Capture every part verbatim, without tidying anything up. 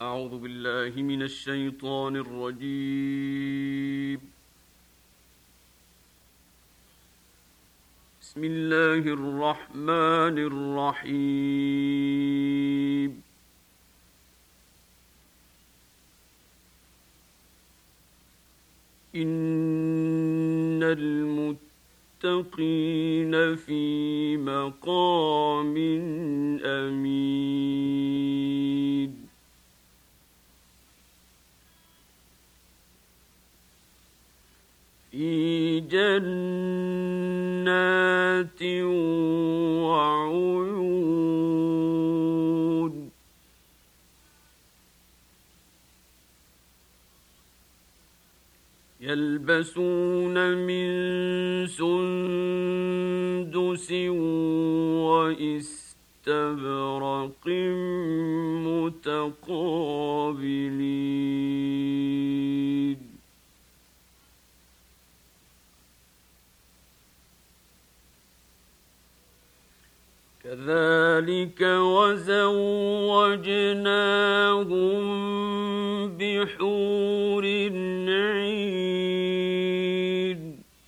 أعوذ بالله من الشيطان الرجيم. بسم الله الرحمن الرحيم. إن المتقين في مقام أمين. في جنات وعيون. يلبسون من سندس واستبرق متقابلين. كذلك وزوجناهم بحور عين.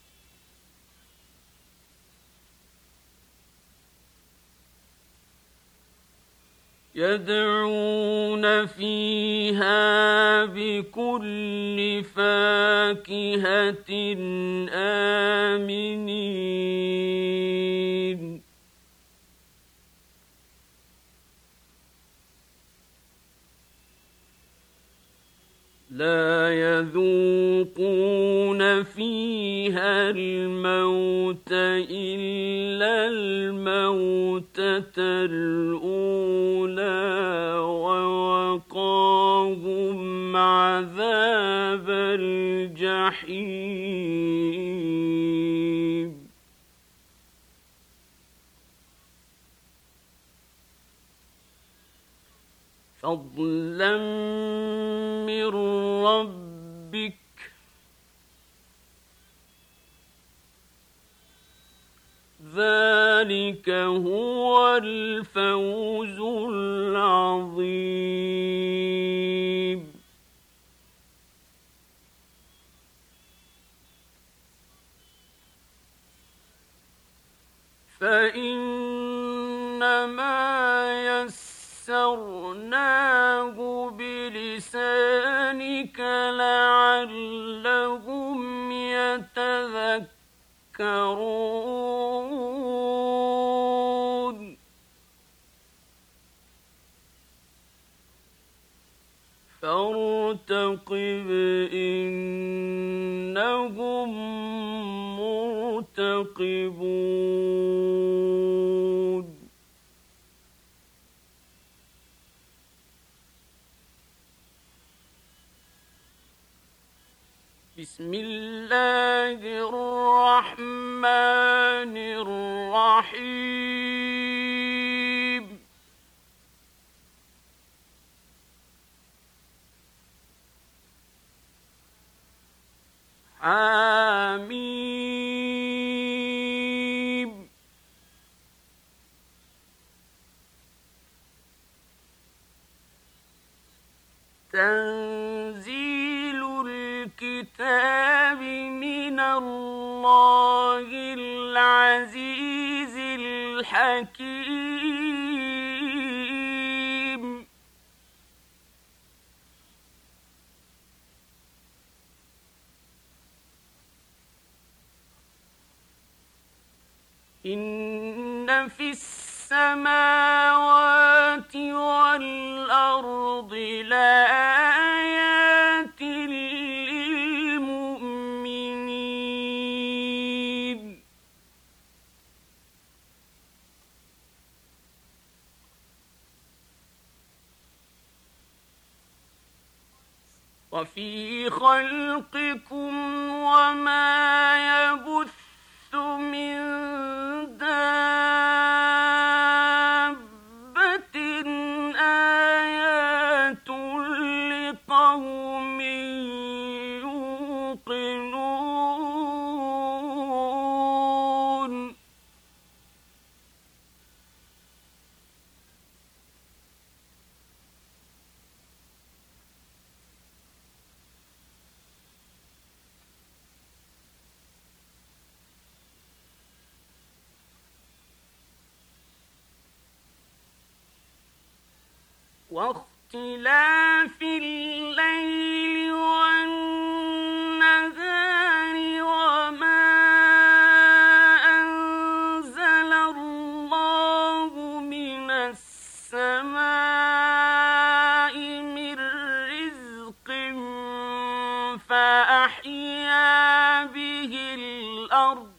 يدعون فيها بكل فاكهة آمنين. لا يذوقون فيها الموت إلا الموتة الأولى ووقاهم عذاب الجحيم. فضلا من ربك ذلك هو الفوز العظيم. فإنما يسرناه بلسانك لعلهم يتذكرون. فارتقب إنهم مرتقبون. بسم الله الرحمن الرحيم. حميم. تنزيل الكتاب من الله العزيز الحكيم. إن في السماوات والأرض لآيات للمؤمنين. وفي خلقكم وما يبث من دابة آيات لقوم يوقنون. واختلاف الليل والنهار وما أنزل الله من السماء من رزق فأحيا به الأرض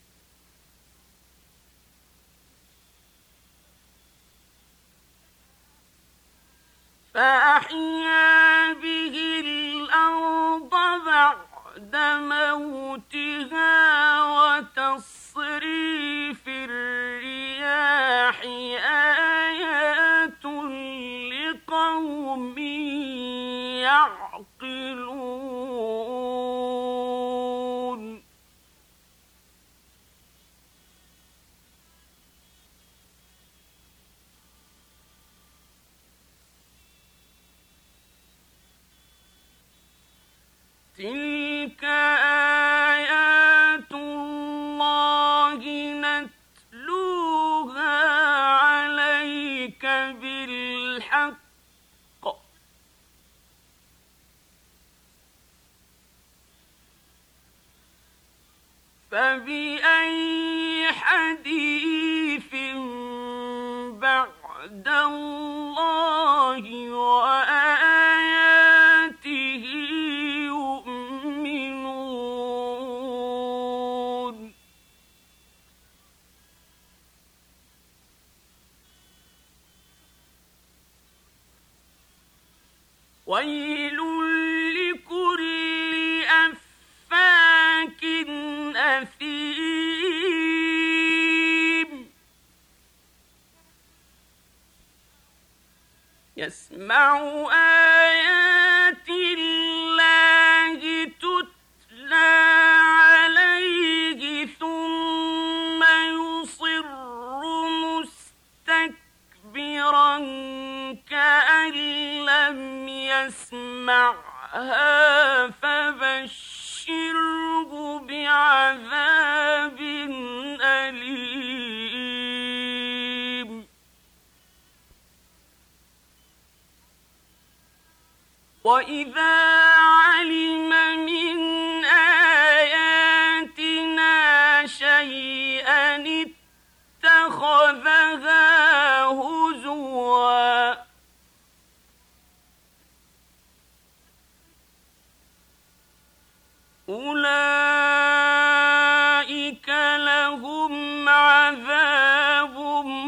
فأحيا به الأرض بعد موتها وتصريف الرياح آيات لقوم يعقلون تلك آيات الله نتلوها عليك بالحق فبأي حديث بعد الله وآياته يؤمنون ويل لكل أفاك أثيم يسمع آيات الله تتلى عليه ثم يصر مستكبرا كأن لم يسمعها فبشره بعذاب أليم وإذا علم من آياتنا شيئا اتخذها هزوا أولئك لهم عذاب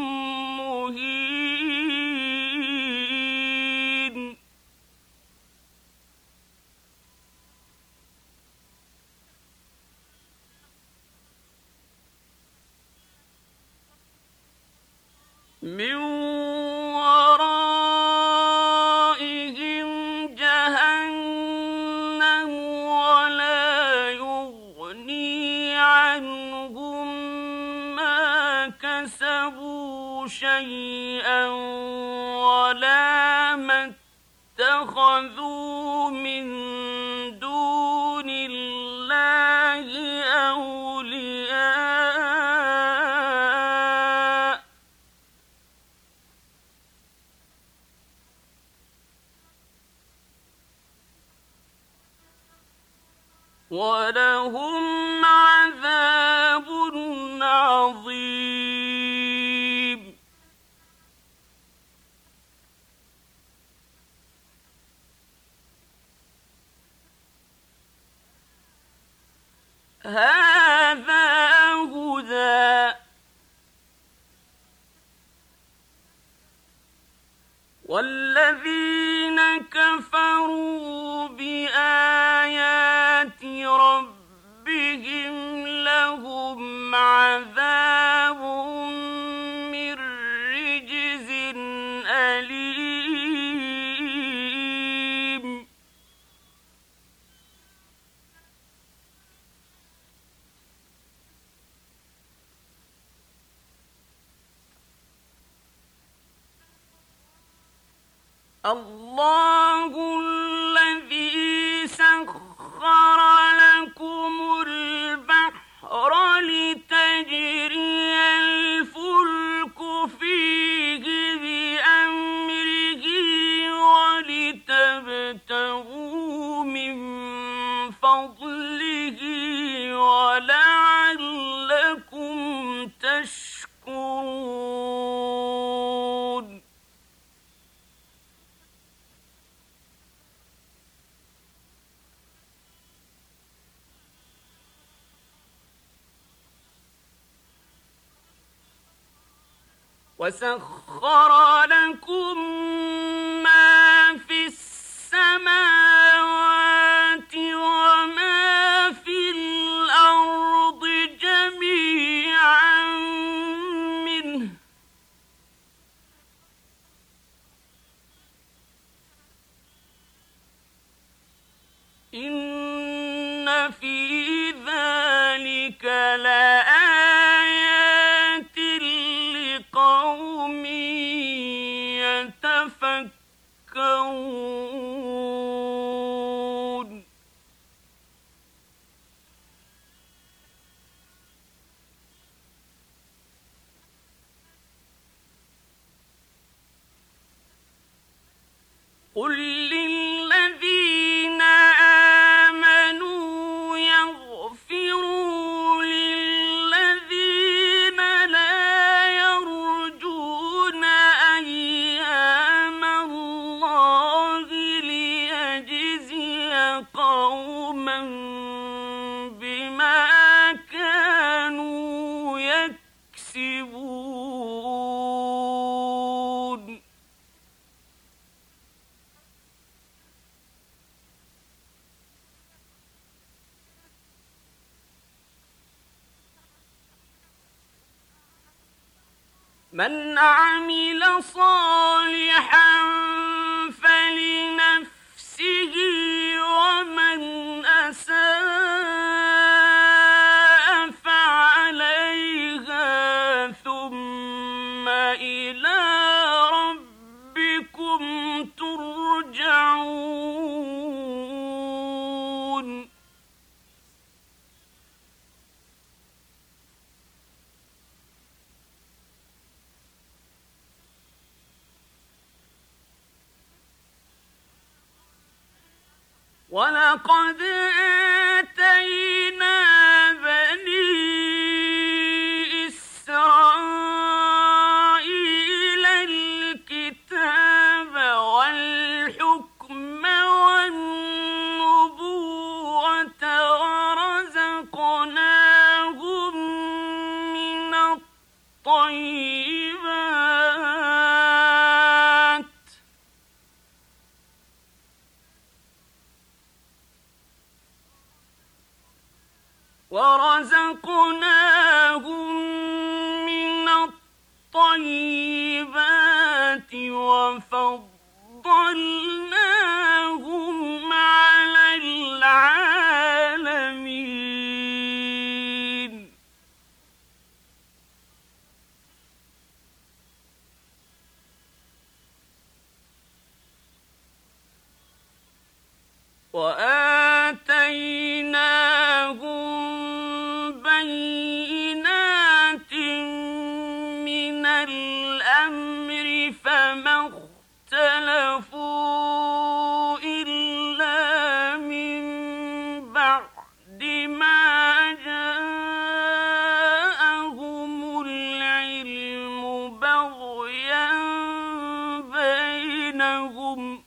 مهين من ورائهم جهنم ولا يغني عنهم ما كسبوا شيئا ولا ما اتخذوا من دون الله أولياء ولهم عذاب عظيم هذا هدى والذين كفروا بآيات ربهم لهم عذاب من رجز أليم الله الذي سخر لكم البحر لتجري الفلك فيه بأمره وسخر لكم ما في السماوات وما في الأرض جميعا منه إن في ذلك لآيات لقوم يتفكرون قل للذين آمنوا يغفروا للذين لا يرجون أيام الله ليجزي قوما بما كانوا يكسبون من عمل صالحا فلنفسه ومن أساء فعليها ثم إلى ربكم ترجعون ولقد آتينا بني إسرائيل الكتاب والحكم والنبوة ورزقناهم من الطيبات ورزقناهم من الطيبات وفضلناهم على العالمين وآتيناهم بينات من الأمر فما اختلفوا إلا من بعد ما جاءهم العلم بغيا بينهم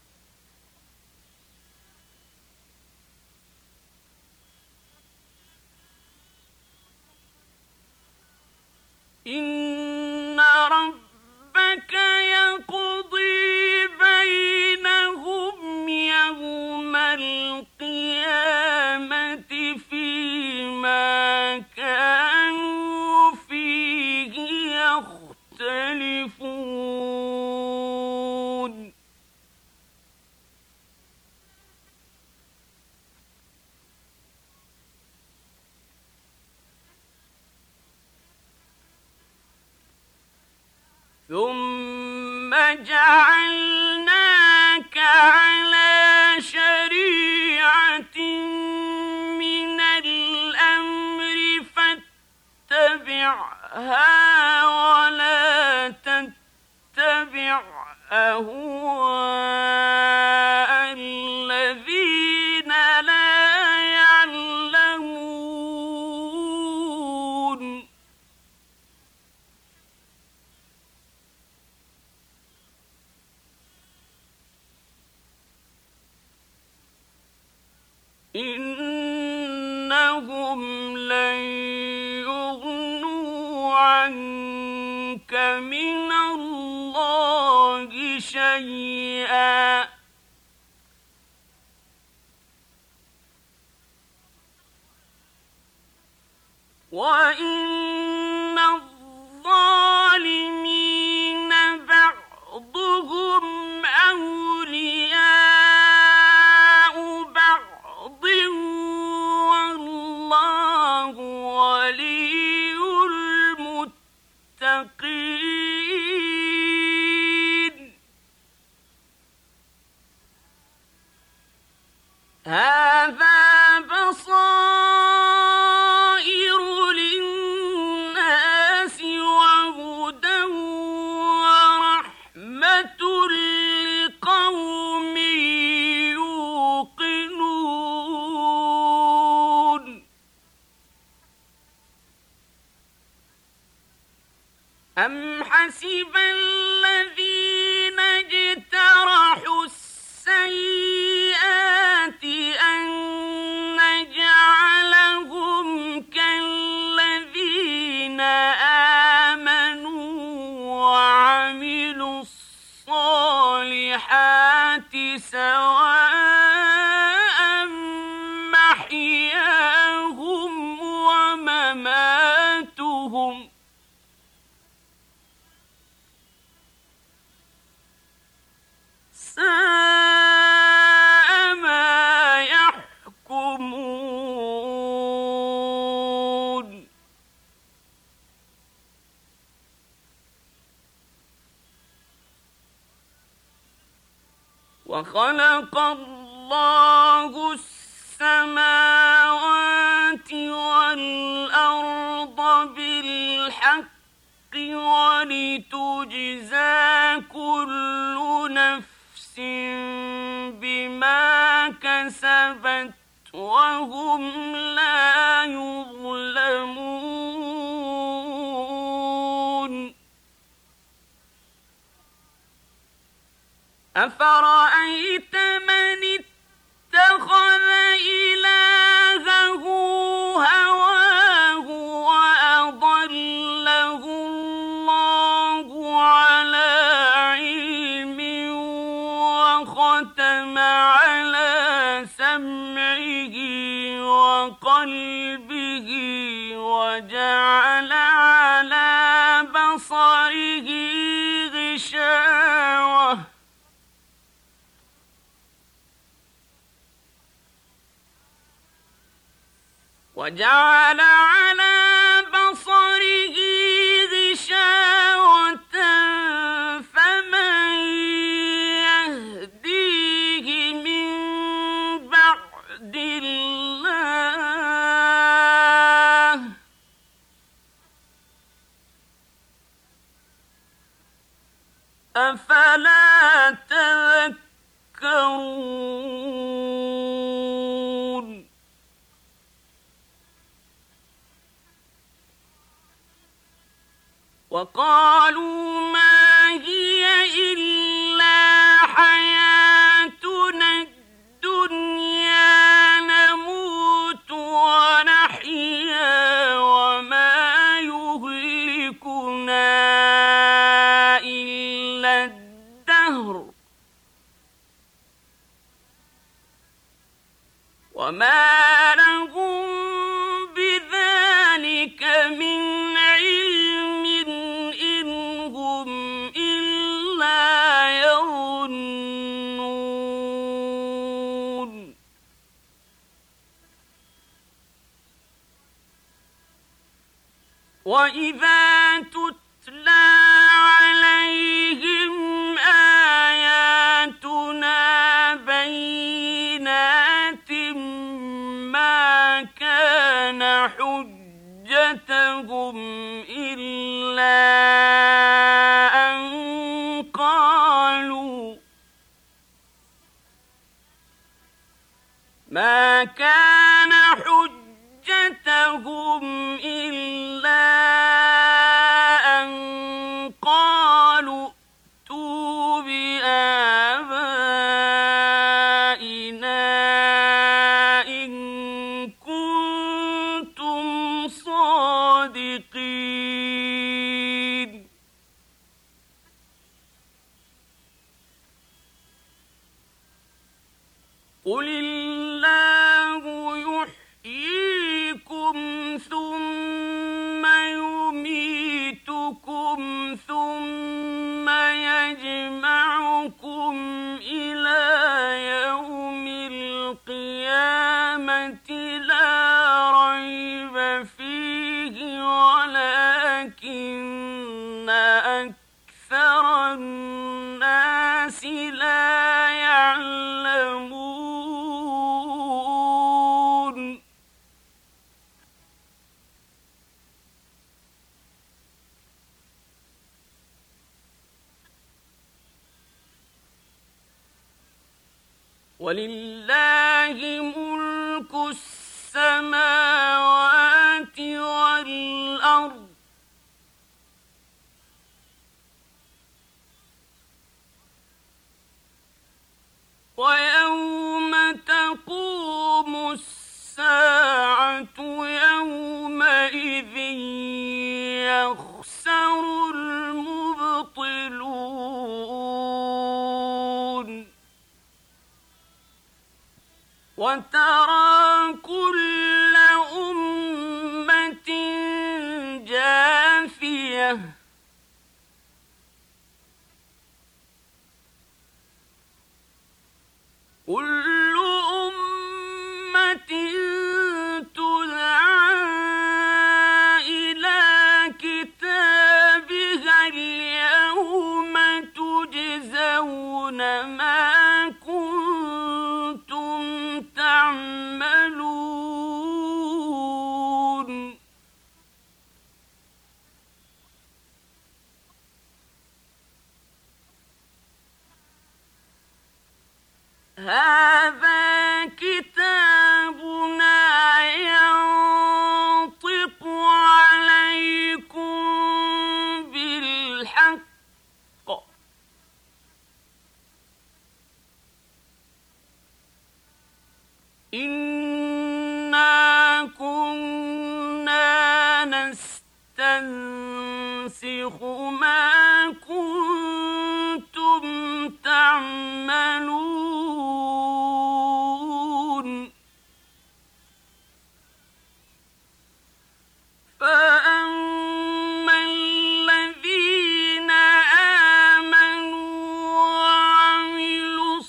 إن ربك يقضي بينهم يوم القيامة فيما كانوا فيه يختلفون ثم جعلناك على شريعة من الأمر فاتبعها ولا تتبع أهواء الذين لا يعلمون إنهم لن يغنوا عنك من الله شيئا وإن الظالمين بعضهم أولياء بعض والله ولي المتقين هذا بصائر للناس وهدى ورحمة لقوم يوقنون أم حسب الذين اجترحوا السيئات أن نجعلهم كالذين آمنوا وعملوا الصالحات سواء محياهم ومماتهم ساء ما يحكمون وخلق الله السماوات والأرض بالحق ولتجزى كل نفس بما كسبت وهم لا يظلمون أفرأيت من اتخذ إلهه هواه وأضله الله على علم وختم على سمعه وقلبه وجعل على بصره غشاوة وجعل على بصره غشاوة فمن يهديه من بعد الله أفلا تذكرون وقالوا ما هي إلا حياتنا الدنيا نموت ونحيا وما يهلكنا إلا الدهر وما لهم بذلك من علم إن هم إلا يظنون وإذا تتلى عليهم آياتنا بينات ما كان حجتهم إلا أن قالوا ما كان حجتهم إلا أن قالوا ائتوا بآبائنا إن كنتم صادقين ولله ملك السماوات والأرض ويوم تقوم الساعة يومئذ يخسر المبطلون وترى كل أمة جاثية كل أمة تدعى إلى كتابها اليوم تجزون ما كنتم تعملون هذا كتابنا ينطق عليكم بالحق إنا كنا نستنسخ ما كنتم تعملون فأما الذين آمنوا وعملوا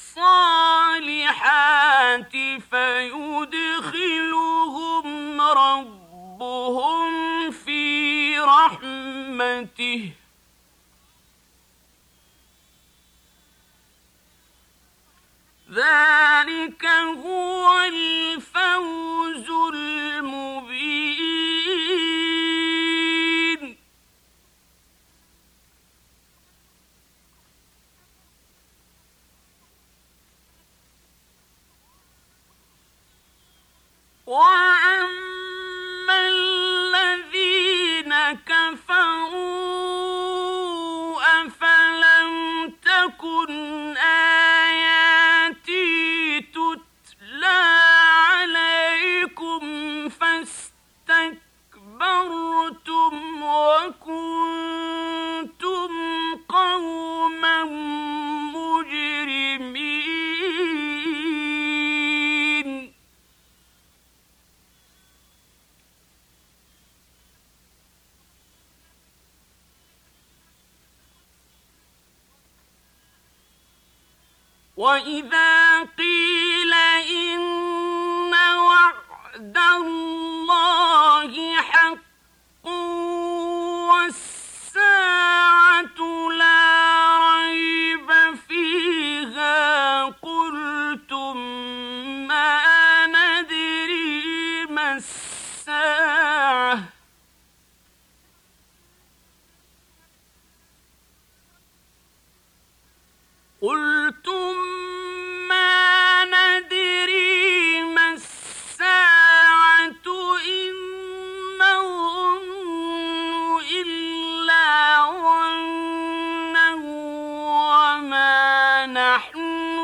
الصالحات فيدخلهم ربهم في رحمته ذلك هو الفوز المبين وأما الذين كفروا أفلم تكن آياتي تتلى عليكم فاستكبرتم وكنتم قوما مجرمين وإذا قيل إن وعد الله حق والساعة لا ريب فيها قلتم ما ندري ما الساعة قلتم ما ندري ما الساعة إن نظن إلا ظنا وما نحن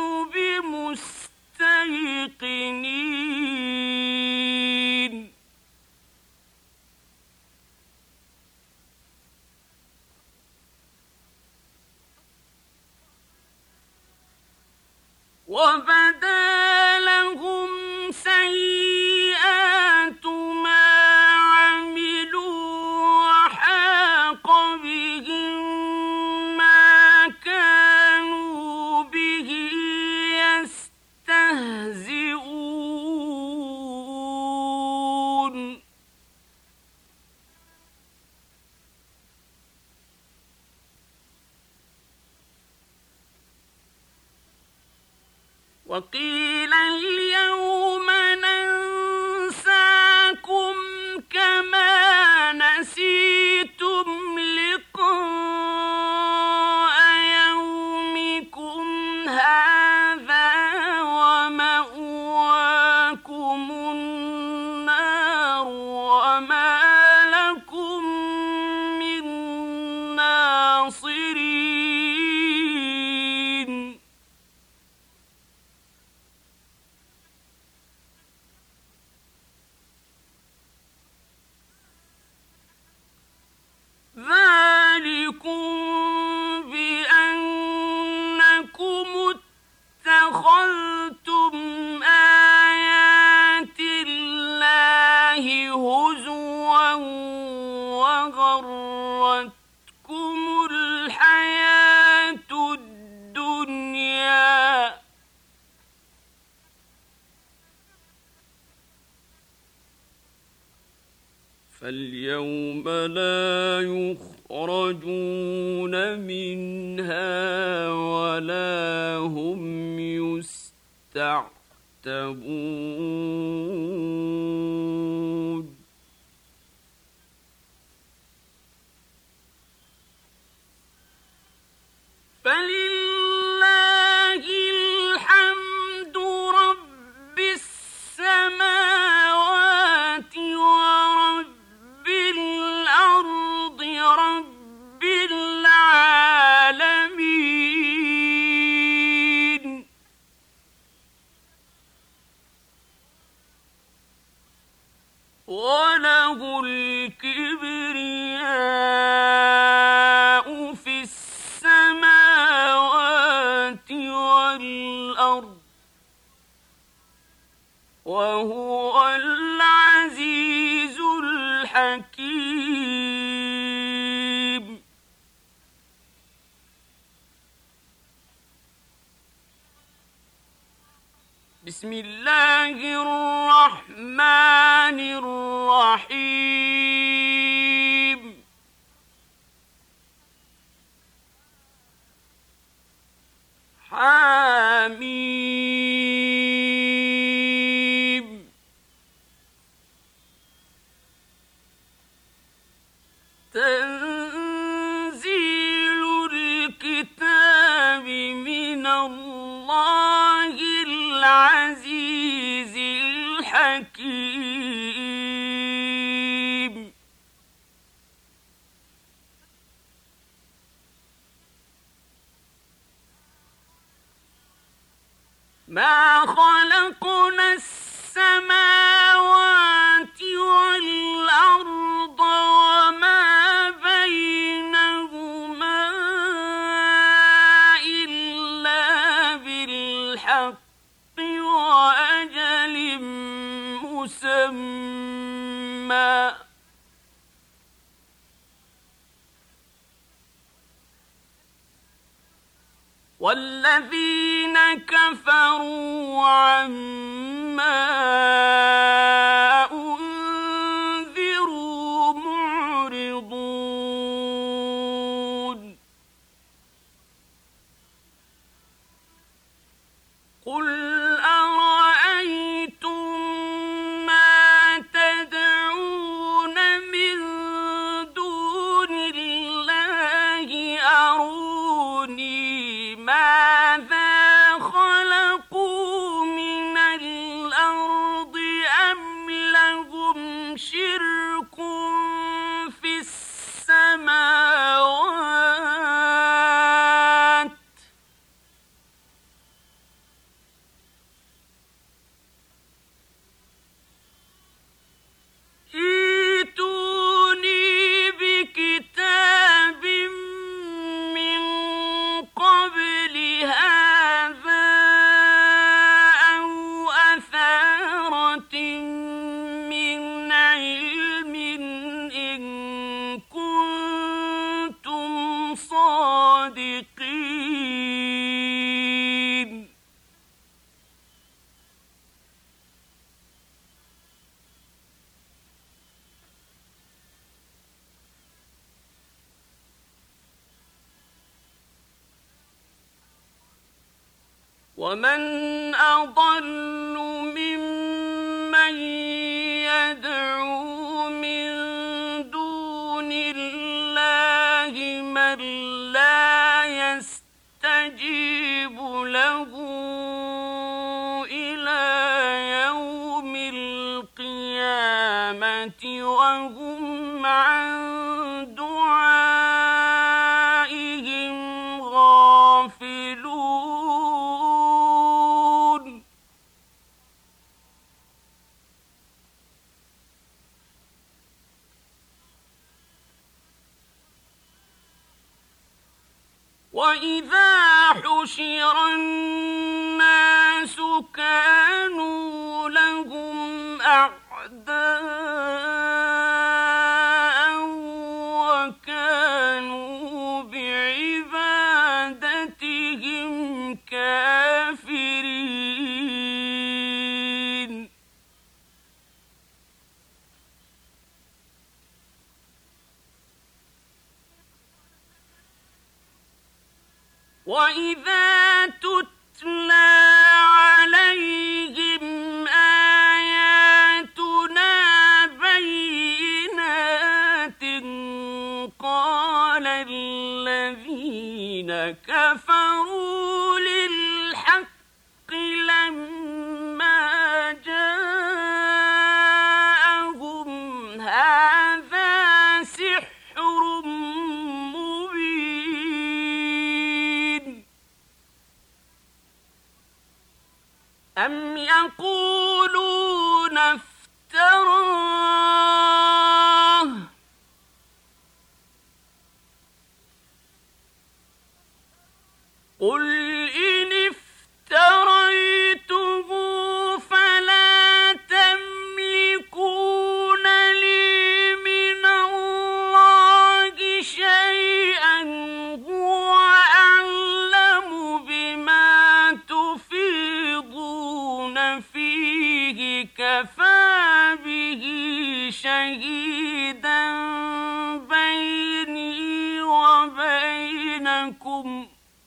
بمستيقنين وبدا لهم سيئات ما عملوا وحاق بهم ما كانوا به يستهزئون وقيل اليوم ننساكم كما نسيتم لقاء يومكم هذا فاليوم لا يخرجون منها ولا هم يستعتبون فلله الحمد رب السماوات ورب الأرض رب العالمين وله الكبرياء في السماوات والأرض وهو العزيز الحكيم بسم الله الرحمن الرحيم حميم تنزيل الكتاب من الله العزيز الحكيم ما خلقنا السماوات والأرض وما بينهما إلا بالحق وأجل مسمى والذين كفروا عما أنذروا معرضون قل أرأيتم ما تدعون من دون الله أروني ماذا خلقوا من الأرض أم لهم شرك في السماوات ائتوني بكتاب من قبل هذا أو أثارة من علم إن كنتم صادقين ومن أضل ممن يدعو من دون الله من لا يستجيب له إلى يوم القيامة وهم عن دعائهم غافلون وإذا حشر الناس كانوا لهم أعداء وكانوا بعبادتهم كافرين وإذا تتلى عليهم آياتنا بينات قال الذين كفروا للحق لما جاءهم هذا سحر مبين أم يقولون افتراه قل إن افتريته فلا تملكون لي من الله شيئا هو أعلم بما تفيضون فيه كفى به شهيدا بيني وبينكم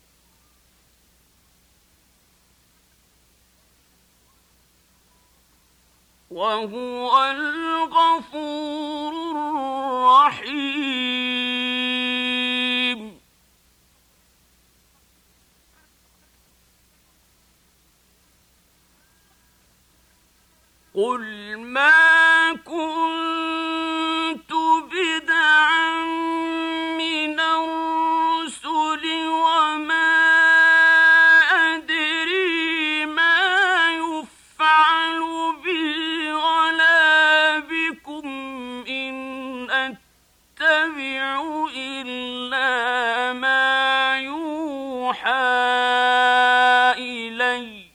وهو الغفور الرحيم قل ما كنت بدعا من الرسل وما أدري ما يفعل بي ولا بكم إن أتبع إلا ما يوحى إلي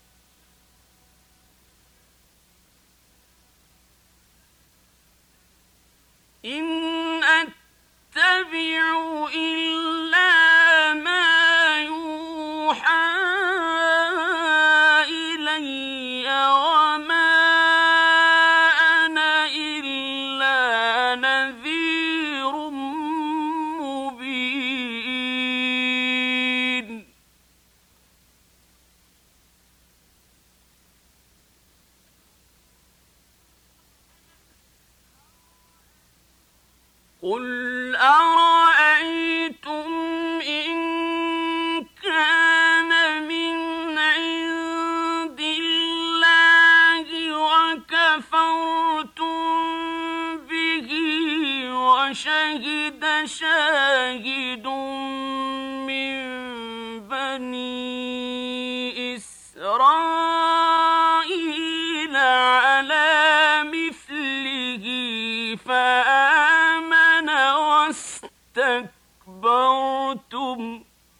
إن أتبع إلا ما يوحى إلي وما أنا إلا نذير مبين قل أرأيتم إن كان من عند الله وكفرتم به وشهد شاهد من بني إسرائيل على مثله فآمن واستكبرتم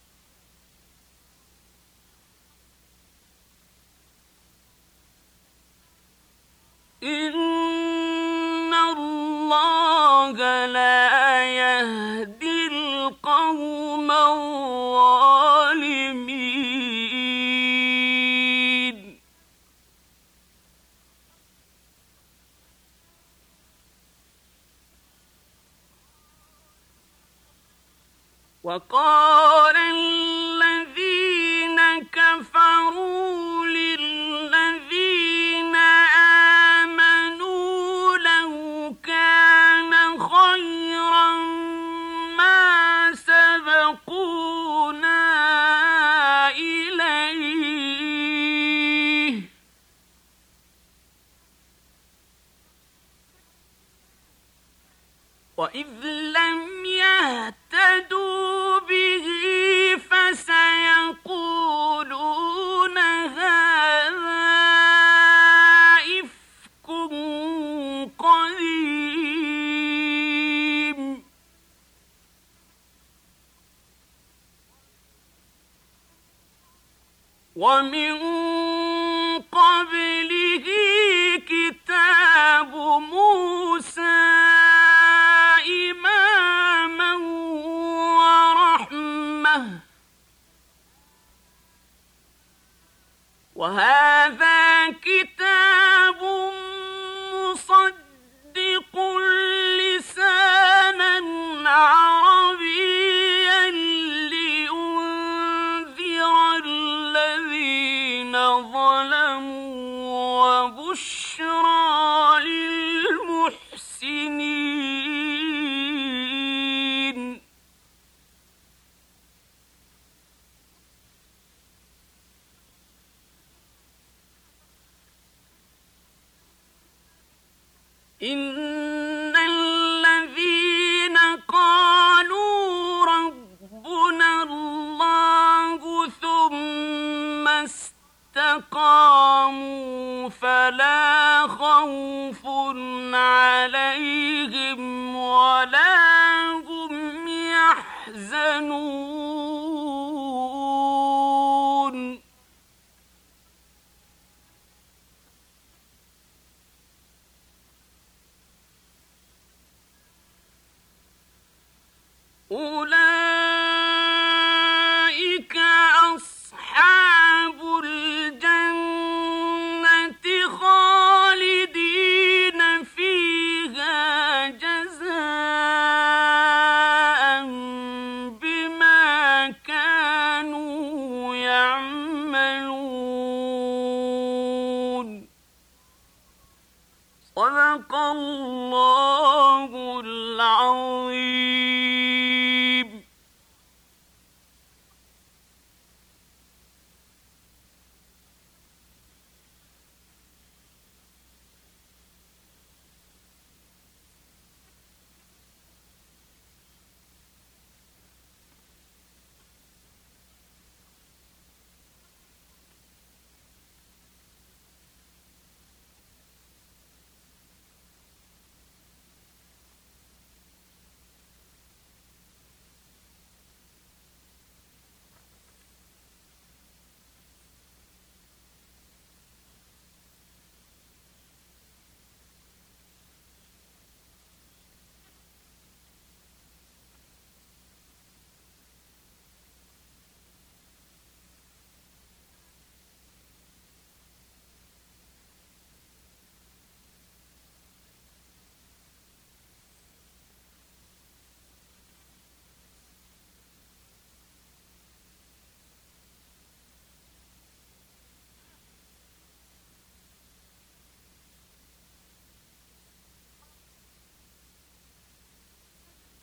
إن الله لا يهدي القوم الظالمين وقال الذين كفروا للذين آمنوا لو كان خيرا ما سبقونا إليه وإذ لم يهتدوا به فسيقولون هذا إفك قديم ومن قبله كتاب موسى إماما ورحمة وهذا كتاب مصدق لسانا عربيا لينذر استقاموا فلا خوف عليهم ولا هم يحزنون أولئك أصحاب الجنة خالدين فيها جزاء بما كانوا يعملون. صدق الله